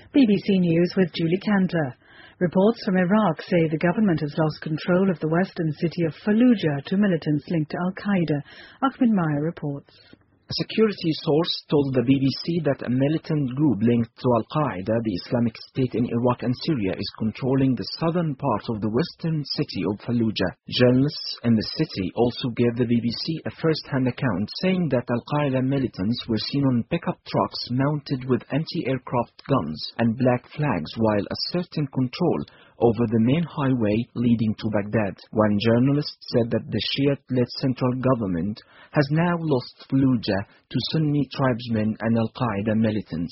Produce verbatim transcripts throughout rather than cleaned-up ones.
B B C News with Julie Candler. Reports from Iraq say the government has lost control of the western city of Fallujah to militants linked to Al-Qaeda. Ahmed Maya reports. A security source told the B B C that a militant group linked to Al-Qaeda, the Islamic State in Iraq and Syria, is controlling the southern part of the western city of Fallujah. Journalists in the city also gave the B B C a first-hand account saying that Al-Qaeda militants were seen on pickup trucks mounted with anti-aircraft guns and black flags while asserting control over the main highway leading to Baghdad. One journalist said that the Shiite-led central government has now lost Fallujah to Sunni tribesmen and Al-Qaeda militants.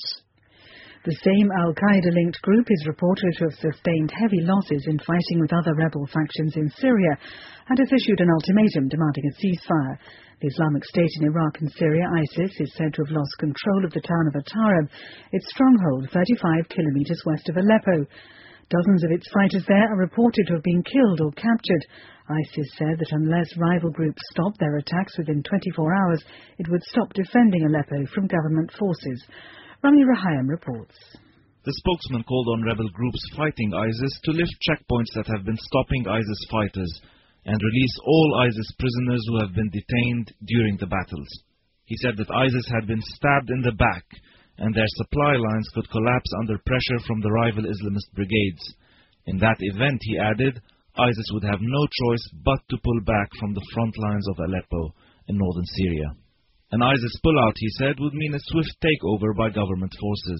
The same Al-Qaeda-linked group is reported to have sustained heavy losses in fighting with other rebel factions in Syria and has issued an ultimatum demanding a ceasefire. The Islamic State in Iraq and Syria, ISIS, is said to have lost control of the town of Atarab, its stronghold thirty-five kilometres west of Aleppo. Dozens of its fighters there are reported to have been killed or captured. ISIS said that unless rival groups stopped their attacks within twenty-four hours, it would stop defending Aleppo from government forces. Rami Rahayam reports. The spokesman called on rebel groups fighting ISIS to lift checkpoints that have been stopping ISIS fighters and release all ISIS prisoners who have been detained during the battles. He said that ISIS had been stabbed in the back and their supply lines could collapse under pressure from the rival Islamist brigades. In that event, he added, ISIS would have no choice but to pull back from the front lines of Aleppo in northern Syria. An ISIS pullout, he said, would mean a swift takeover by government forces.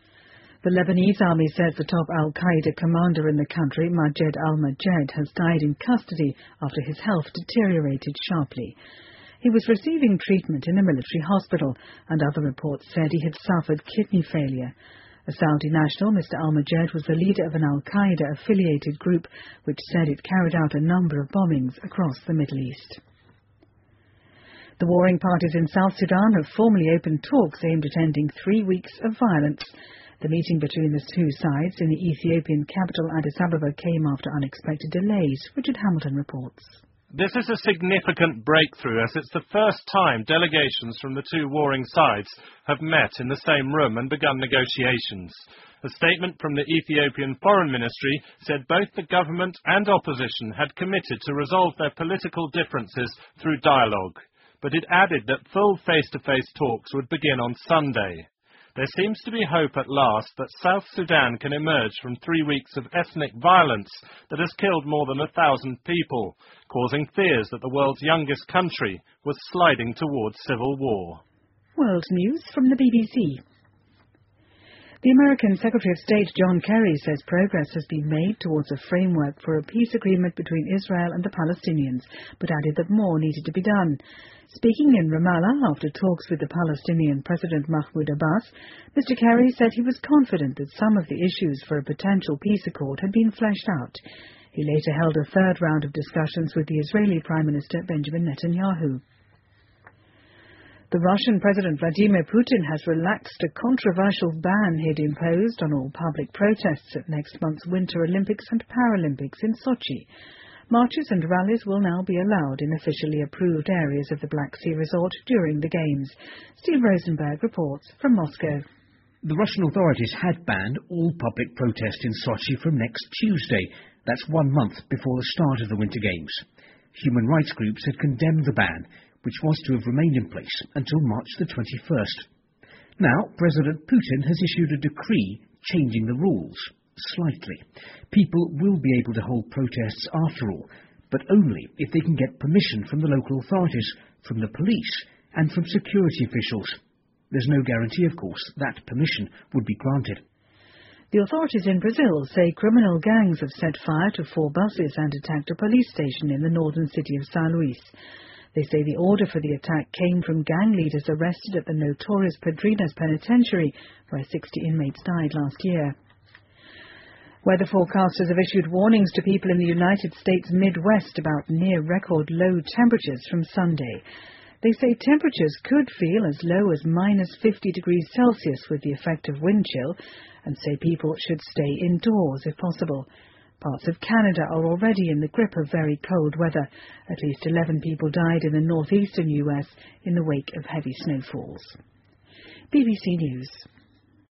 The Lebanese army says the top Al-Qaeda commander in the country, Majed al-Majed, has died in custody after his health deteriorated sharply. He was receiving treatment in a military hospital, and other reports said he had suffered kidney failure. A Saudi national, Mister al-Majed, was the leader of an Al-Qaeda-affiliated group which said it carried out a number of bombings across the Middle East. The warring parties in South Sudan have formally opened talks aimed at ending three weeks of violence. The meeting between the two sides in the Ethiopian capital Addis Ababa came after unexpected delays. Richard Hamilton reports. This is a significant breakthrough, as it's the first time delegations from the two warring sides have met in the same room and begun negotiations. A statement from the Ethiopian Foreign Ministry said both the government and opposition had committed to resolve their political differences through dialogue, but it added that full face-to-face talks would begin on Sunday. There seems to be hope at last that South Sudan can emerge from three weeks of ethnic violence that has killed more than a thousand people, causing fears that the world's youngest country was sliding towards civil war. World News from the B B C. The American Secretary of State John Kerry says progress has been made towards a framework for a peace agreement between Israel and the Palestinians, but added that more needed to be done. Speaking in Ramallah after talks with the Palestinian President Mahmoud Abbas, Mister Kerry said he was confident that some of the issues for a potential peace accord had been fleshed out. He later held a third round of discussions with the Israeli Prime Minister Benjamin Netanyahu. The Russian President Vladimir Putin has relaxed a controversial ban he'd imposed on all public protests at next month's Winter Olympics and Paralympics in Sochi. Marches and rallies will now be allowed in officially approved areas of the Black Sea resort during the Games. Steve Rosenberg reports from Moscow. The Russian authorities had banned all public protest in Sochi from next Tuesday. That's one month before the start of the Winter Games. Human rights groups had condemned the ban, which was to have remained in place until March the twenty-first. Now, President Putin has issued a decree changing the rules slightly. People will be able to hold protests after all, but only if they can get permission from the local authorities, from the police, and from security officials. There's no guarantee, of course, that permission would be granted. The authorities in Brazil say criminal gangs have set fire to four buses and attacked a police station in the northern city of São Luís. They say the order for the attack came from gang leaders arrested at the notorious Pedrinhas Penitentiary, where sixty inmates died last year. Weather forecasters have issued warnings to people in the United States Midwest about near-record low temperatures from Sunday. They say temperatures could feel as low as minus fifty degrees Celsius with the effect of wind chill, and say people should stay indoors if possible. Parts of Canada are already in the grip of very cold weather. At least eleven people died in the northeastern U S in the wake of heavy snowfalls. B B C News.